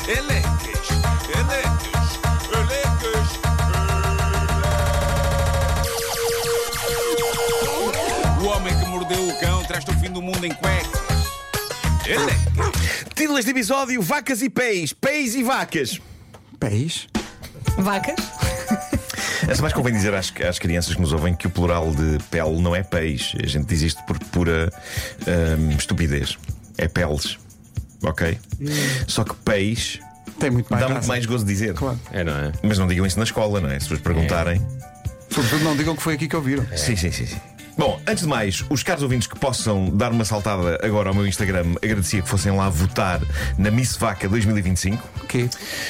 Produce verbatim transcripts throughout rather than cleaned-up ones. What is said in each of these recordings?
Elecas, elecas, elecas. O homem que mordeu o cão traz-te o fim do mundo em cuecas. Elecas. Título deste episódio: Vacas e Pés. Pés e vacas. Pés? Vacas? Antes de mais, convém dizer às, às crianças que nos ouvem que o plural de pele não é pés. A gente diz isto por pura hum, estupidez. É peles. Ok? Hum. Só que pés tem muito mais dá graça. muito mais gozo dizer. Claro. É, não é? Mas não digam isso na escola, não é? Se vos perguntarem. Sobretudo não digam que foi aqui que ouviram. É. Sim, sim, sim, sim. Bom, antes de mais, os caros ouvintes que possam dar uma saltada agora ao meu Instagram, agradecia que fossem lá votar na Miss Vaca dois mil e vinte e cinco. Ok. Uh,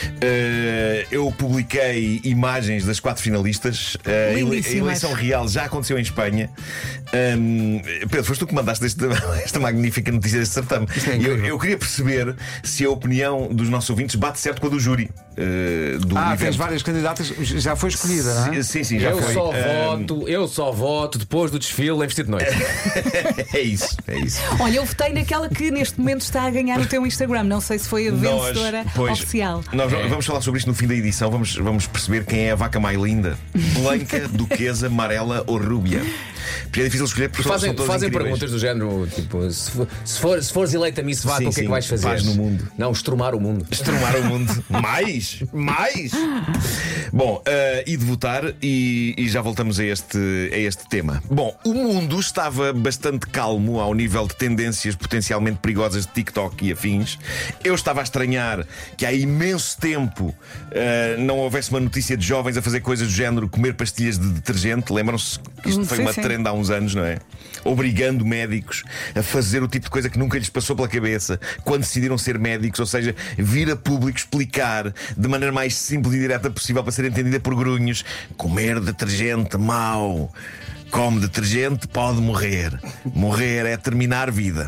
eu publiquei imagens das quatro finalistas. Uh, a ele- a eleição real já aconteceu em Espanha. Um, Pedro, foste tu que mandaste este, esta magnífica notícia deste certame. É eu, eu queria perceber se a opinião dos nossos ouvintes bate certo com a do júri. Uh, do Ah, evento. tens várias candidatas, já foi escolhida, não é? Sim, sim, já Eu foi. só Um, voto, eu só voto depois do desfile em vestido de noite. É isso, é isso. Olha, eu votei naquela que neste momento está a ganhar o teu Instagram. Não sei se foi a vencedora Nós, pois, oficial. Nós vamos falar sobre isto no fim da edição. Vamos, vamos perceber quem é a vaca mais linda: blanca, duquesa, amarela ou rúbia. Porque é difícil escolher porque Fazem, são todas fazem incríveis. perguntas do género, tipo, se, for, se, for, se fores eleita Miss Vaca, Sim, o que sim, é que vais fazer? paz no mundo. Não, estrumar o mundo. Estrumar o mundo. Mais? Mais? Bom, uh, e de votar, e, e já voltamos a este, a este tema. Bom, o mundo estava bastante calmo ao nível de tendências potencialmente perigosas de TikTok e afins. Eu estava a estranhar que há imenso tempo uh, não houvesse uma notícia de jovens a fazer coisas do género comer pastilhas de detergente. Lembram-se que isto foi Sim, uma sim. trend há uns anos, não é? Obrigando médicos a fazer o tipo de coisa que nunca lhes passou pela cabeça quando decidiram ser médicos, ou seja, vir a público explicar de maneira mais simples e direta possível para ser entendida por grunhos: comer detergente mau, come detergente, pode morrer. Morrer é terminar vida.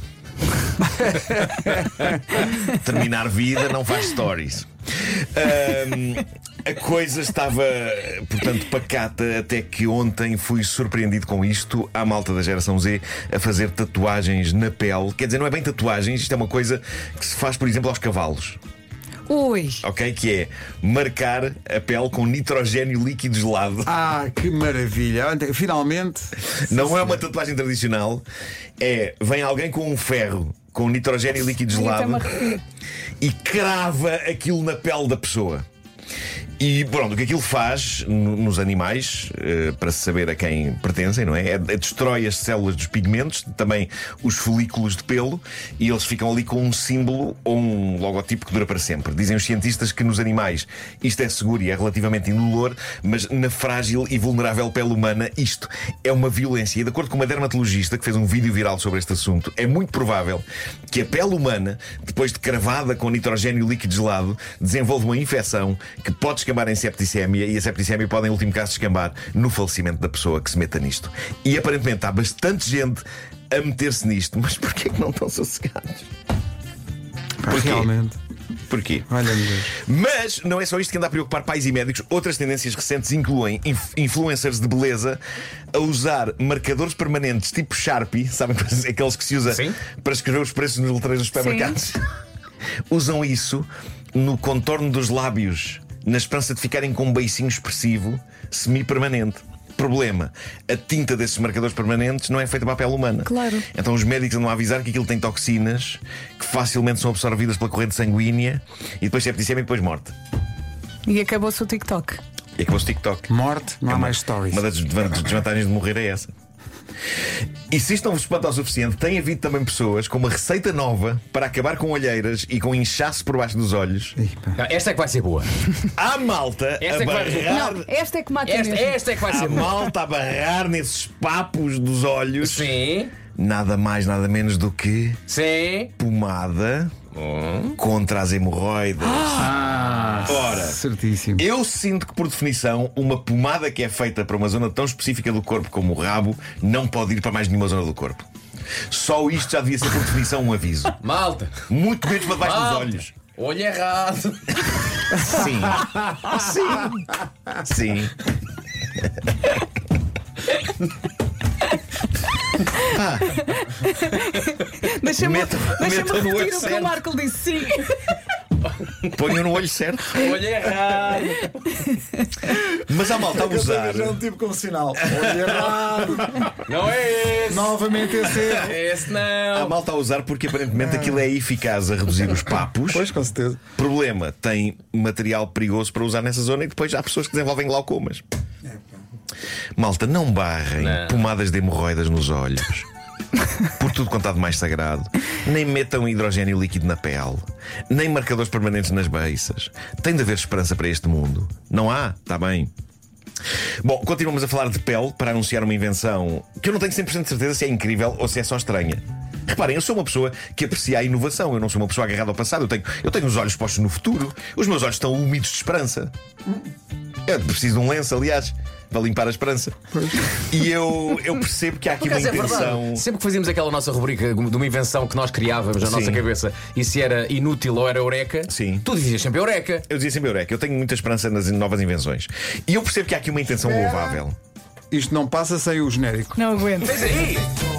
Terminar vida não faz stories. Ahm, a coisa estava, portanto, pacata até que ontem fui surpreendido com isto. Há malta da geração Z a fazer tatuagens na pele. Quer dizer, não é bem tatuagens, isto é uma coisa que se faz, por exemplo, aos cavalos. Ui. Ok? Que é marcar a pele com nitrogénio líquido gelado. Ah, que maravilha! Olha, finalmente. Não é uma tatuagem tradicional. É, vem alguém com um ferro com nitrogénio líquido Ai, gelado até me arrepio. e crava aquilo na pele da pessoa. E pronto, o que aquilo faz no- nos animais, eh, para se saber a quem pertencem, não é? É, é destrói as células dos pigmentos, também os folículos de pelo, e eles ficam ali com um símbolo ou um logotipo que dura para sempre. Dizem os cientistas que nos animais isto é seguro e é relativamente indolor, mas na frágil e vulnerável pele humana isto é uma violência. E de acordo com uma dermatologista que fez um vídeo viral sobre este assunto, é muito provável que a pele humana, depois de cravada com nitrogénio líquido gelado, desenvolva uma infecção que pode escapar em septicémia, e a septicémia pode, em último caso, descambar no falecimento da pessoa que se meta nisto. E aparentemente há bastante gente a meter-se nisto, mas porquê que não estão sossegados? Pá, Porquê? realmente. Porquê? Olha, meu Deus. Mas não é só isto que anda a preocupar pais e médicos. Outras tendências recentes incluem inf- influencers de beleza a usar marcadores permanentes tipo Sharpie, sabem, aqueles que se usa Sim. para escrever os preços nos letreiros dos supermercados. Usam isso no contorno dos lábios, na esperança de ficarem com um beicinho expressivo semi-permanente. Problema: a tinta desses marcadores permanentes não é feita para a pele humana. Claro. Então os médicos andam a avisar que aquilo tem toxinas que facilmente são absorvidas pela corrente sanguínea e depois septicemia e depois morte. E acabou-se o TikTok. E acabou-se o TikTok. Morte, não há É uma- mais stories. Uma das desvan- desvantagens de morrer é essa. E se isto não vos espanta o suficiente, tem havido também pessoas com uma receita nova para acabar com olheiras e com inchaço por baixo dos olhos. Ih, pá. Não, esta é que vai ser boa. Há malta Esta é a que vai barrar. Não, esta é que mata Esta, mesmo. esta é que vai Há ser boa. malta a barrar nesses papos dos olhos. Sim, Nada mais, nada menos do que sim. pomada contra as hemorroidas. Ora, Certíssimo. eu sinto que, por definição, uma pomada que é feita para uma zona tão específica do corpo como o rabo não pode ir para mais nenhuma zona do corpo. Só isto já devia ser, por definição, um aviso. Malta, Muito menos para debaixo dos Malta. olhos. olho errado. Sim. Sim. Sim. Deixa-me Meta- deixa meta no repetir o que accent. o Marco disse. Sim. Ponham no olho certo. Olha errado. Mas há malta a usar. Já um tipo com sinal. Olha errado. Não é esse. Novamente esse erro. Esse Há não. malta a usar porque aparentemente aquilo é eficaz a reduzir os papos. Pois, com certeza. Problema, tem material perigoso para usar nessa zona e depois há pessoas que desenvolvem glaucomas. Malta, não barrem Não. pomadas de hemorroidas nos olhos. Por tudo quanto há de mais sagrado. Nem metam hidrogênio líquido na pele. Nem marcadores permanentes nas beiças. Tem de haver esperança para este mundo. Não há? Está bem. Bom, continuamos a falar de pele para anunciar uma invenção que eu não tenho cem por cento de certeza se é incrível ou se é só estranha. Reparem, eu sou uma pessoa que aprecia a inovação. Eu não sou uma pessoa agarrada ao passado. Eu tenho, eu tenho os olhos postos no futuro. Os meus olhos estão úmidos de esperança. Eu preciso de um lenço, aliás, para limpar a esperança. E eu, eu percebo que há aqui Por uma acaso é intenção. verdade. Sempre que fazíamos aquela nossa rubrica de uma invenção que nós criávamos na Sim. nossa cabeça e se era inútil ou era eureka, Sim. tu dizias sempre eureka. Eu dizia sempre, Eureka, eu tenho muita esperança nas novas invenções. E eu percebo que há aqui uma intenção louvável. Isto não passa sem o genérico. Não aguento. Mas aí,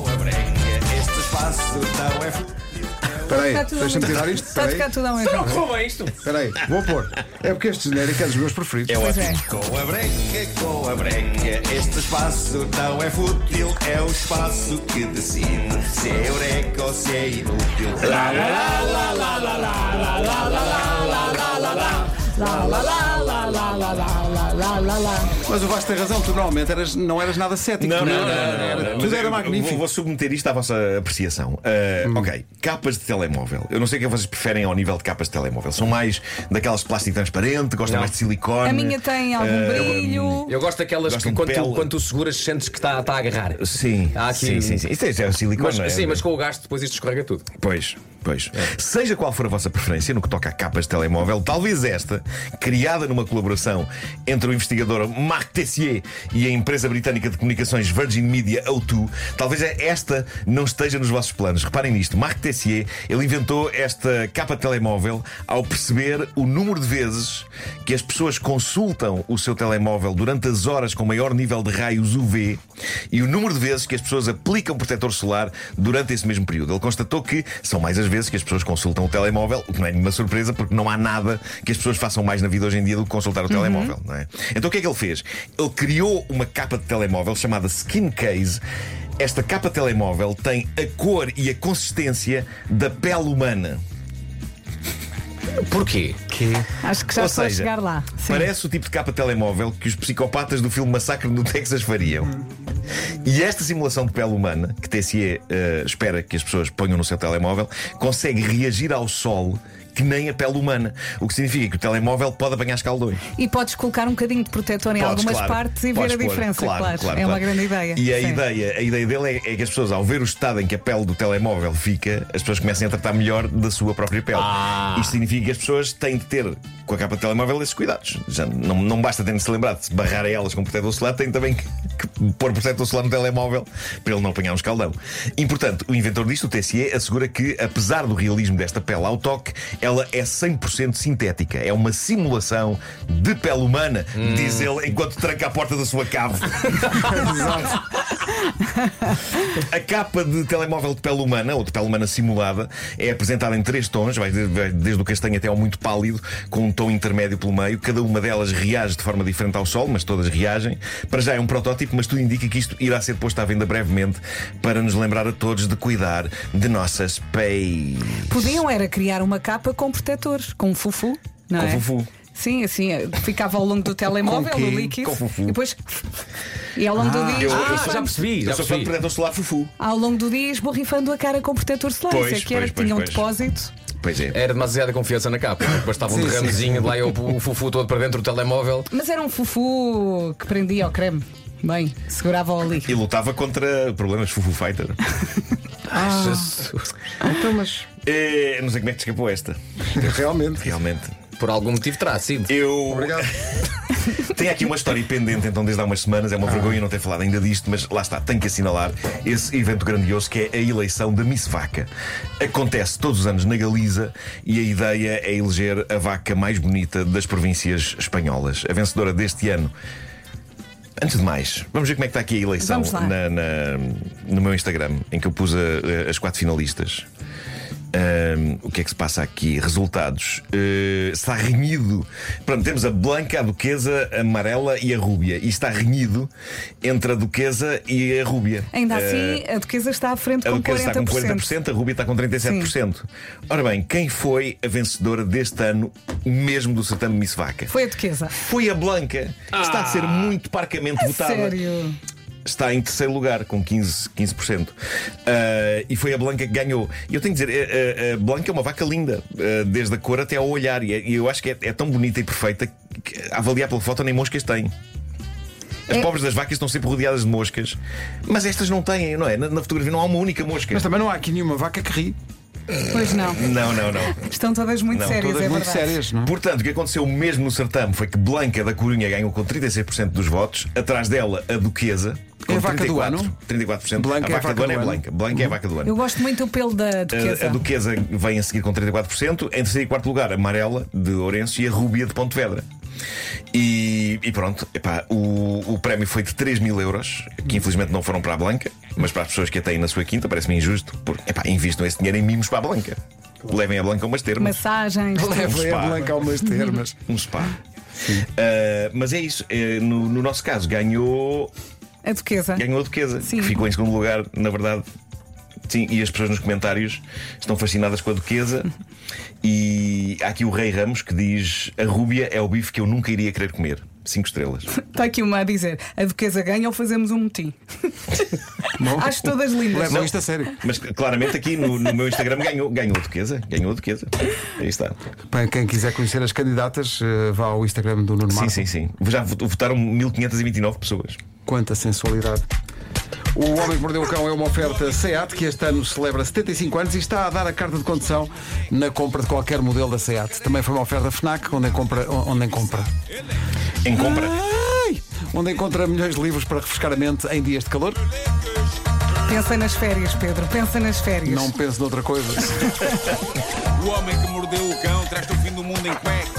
Este espaço não é. Espera aí, Está tudo ao deixa-me mesmo- tirar isto. Está a Espera ficar aí. tudo ao não mesmo. correu bem isto. Espera aí, vou pôr. É porque este genérico é dos meus preferidos. É Pois ótimo. é. Com a breca, com a breca, este espaço não é fútil, é o espaço que decide se é eureka ou se é inútil. Lá, lá, lá, lá, lá, lá, lá, lá, lá, lá, lá, lá, lá, lá. Lá, lá, lá, lá, lá, lá, lá, lá, lá, lá. Mas o Vasco tem razão, tu normalmente eras, não eras nada cético. Não, Tu não, era- não, não, era- não, Tudo mas era eu magnífico. Vou, vou submeter isto à vossa apreciação. Uh, Ok, capas de telemóvel. Eu não sei o que vocês preferem ao nível de capas de telemóvel. São mais daquelas de plástico transparente, gostam Não. mais de silicone. A minha tem algum Uh, brilho. Eu gosto daquelas Gostam que de quando tu, pele. quando tu seguras sentes que está tá a agarrar. Sim, Há aqui- sim, sim, sim. Isto é, é o silicone, Mas, não é? sim, mas com o gasto depois isto escorrega tudo. Pois, pois. Seja qual for a vossa preferência no que toca a capas de telemóvel, talvez esta, criada numa colaboração entre o investigador Marc Tessier e a empresa britânica de comunicações Virgin Media O dois, talvez esta não esteja nos vossos planos. Reparem nisto, Marc Tessier, ele inventou esta capa de telemóvel ao perceber o número de vezes que as pessoas consultam o seu telemóvel durante as horas com maior nível de raios U V e o número de vezes que as pessoas aplicam protetor solar durante esse mesmo período. Ele constatou que são mais as vezes que as pessoas consultam o telemóvel, o que não é nenhuma surpresa, porque não há nada que as pessoas façam mais na vida hoje em dia do que consultar o telemóvel, não é? Então o que é que ele fez? Ele criou uma capa de telemóvel chamada Skin Case. Esta capa de telemóvel tem a cor e a consistência da pele humana. Porquê? Acho que já Ou estou a seja, chegar lá. Sim. parece o tipo de capa de telemóvel que os psicopatas do filme Massacre no Texas fariam. E esta simulação de pele humana, que Tessier uh, espera que as pessoas ponham no seu telemóvel, consegue reagir ao sol que nem a pele humana. O que significa que o telemóvel pode apanhar escaldões. E podes colocar um bocadinho de protetor em Podes, algumas claro. partes e ver Podes a pôr, diferença, claro, claro. claro, É claro. uma grande ideia. E a Sim. ideia, a ideia dele é, é que as pessoas, ao ver o estado em que a pele do telemóvel fica, as pessoas comecem a tratar melhor da sua própria pele. Ah. Isto significa que as pessoas têm de ter, com a capa de telemóvel, esses cuidados. Já não, não basta terem de se lembrar de se barrar a elas com protetor solar, têm também que, que pôr protetor solar no telemóvel para ele não apanhar um escaldão. E, portanto, o inventor disto, o Tessier, assegura que, apesar do realismo desta pele ao toque, ela é cem por cento sintética. É uma simulação de pele humana, Hum. diz ele enquanto tranca a porta da sua cave. A capa de telemóvel de pele humana, ou de pele humana simulada, é apresentada em três tons, vai desde, vai desde o castanho até ao muito pálido, com um tom intermédio pelo meio. Cada uma delas reage de forma diferente ao sol, mas todas reagem. Para já é um protótipo, mas tudo indica que isto irá ser posto à venda brevemente para nos lembrar a todos de cuidar de nossas pés. Podiam era criar uma capa com protetores, com um fufu, não Com é? fufu. Sim, assim, ficava ao longo do telemóvel, Com quê? o líquido. Com fufu. E depois. E ao longo do dia. eu- eu Ah, sou- já percebi, já Eu sou fã de percebi. protetor solar fufu. Ao longo do dia esborrifando a cara com protetor solar. Pois, Isso é que era pois, que tinha um pois, pois. depósito. Pois é. Era demasiada confiança na capa. Bastava um Sim, derramezinho de lá e o, o fufu todo para dentro do telemóvel. Mas era um fufu que prendia ao creme. Bem, segurava-o ali. E lutava contra problemas fufu fighter. Ai, Jesus. Então, mas Eh, não sei como é que te escapou esta. realmente. Realmente. Por algum motivo terá sido. Eu. Obrigado. Tenho aqui uma história pendente, então, desde há umas semanas. É uma vergonha não ter falado ainda disto, mas lá está, tenho que assinalar esse evento grandioso que é a eleição da Miss Vaca. Acontece todos os anos na Galiza e a ideia é eleger a vaca mais bonita das províncias espanholas. A vencedora deste ano. Antes de mais, vamos ver como é que está aqui a eleição Vamos lá. na, na- no meu Instagram, em que eu pus a- a- as quatro finalistas. Um, o que é que se passa aqui? Resultados. Uh, está renhido. Pronto, temos a Blanca, a Duquesa, a Amarela e a Rúbia. E está renhido entre a Duquesa e a Rúbia. Ainda assim, uh, a Duquesa está à frente a com Duquesa quarenta por cento. está com quarenta por cento, a Rúbia está com trinta e sete por cento. Sim. Ora bem, quem foi a vencedora deste ano, mesmo do certame Miss Vaca? Foi a Duquesa. Foi a Blanca, que está a ser muito parcamente a votada. Sério? Está em terceiro lugar, com quinze por cento. Uh, e foi a Blanca que ganhou. E eu tenho que dizer, a, a Blanca é uma vaca linda, uh, desde a cor até ao olhar. E, e eu acho que é, é tão bonita e perfeita que, a avaliar pela foto, nem moscas tem. As é... pobres das vacas estão sempre rodeadas de moscas, mas estas não têm, não é? Na, na fotografia não há uma única mosca. Mas também não há aqui nenhuma vaca que ri. Pois não. Não, não, não. Estão todas muito não, sérias, todas é muito verdade. sérias, não é? Portanto, o que aconteceu mesmo no certame foi que Blanca da Corunha ganhou com trinta e seis por cento dos votos. Atrás dela, a Duquesa com é a vaca do ano? trinta e quatro por cento. Blanca a vaca, é a vaca do ano é do Blanca. ano. Blanca Uhum. é a vaca do ano. Eu gosto muito do pelo da Duquesa. A, a Duquesa vem a seguir com trinta e quatro por cento. Em terceiro e quarto lugar, a Amarela de Ourense e a Rúbia de Pontevedra. E, e pronto, epá, o, o prémio foi de três mil euros, que infelizmente não foram para a Blanca, mas para as pessoas que a têm na sua quinta, parece-me injusto, porque epá, investam esse dinheiro em mimos para a Blanca. Levem a Blanca a umas termas. Massagens. Levem a Blanca a umas termas. Um spa. Uh, mas é isso. Uh, no, no nosso caso, ganhou. A Duquesa. Ganhou a Duquesa, Sim. que ficou em segundo lugar, na verdade. Sim, e as pessoas nos comentários estão fascinadas com a Duquesa. E há aqui o Rei Ramos que diz: a Rúbia é o bife que eu nunca iria querer comer. Cinco estrelas. Está aqui uma a dizer: a Duquesa ganha ou fazemos um motim. Acho todas lindas. Levam isto a sério. Mas claramente aqui no, no meu Instagram ganhou, ganhou a Duquesa. Ganhou a Duquesa. Aí está. Para quem quiser conhecer as candidatas, eh, vá ao Instagram do Nuno Sim, Marco. sim, sim. Já votaram mil quinhentas e vinte e nove pessoas. Quanta sensualidade. O Homem que Mordeu o Cão é uma oferta SEAT, que este ano celebra setenta e cinco anos e está a dar a carta de condução na compra de qualquer modelo da SEAT. Também foi uma oferta FNAC, onde encontra. Onde encontra. Em compra. Ai, onde encontra milhões de livros para refrescar a mente em dias de calor. Pensa nas férias, Pedro, pensa nas férias. Não pense noutra coisa. O Homem que Mordeu o Cão traz-te o fim do mundo em cuecas.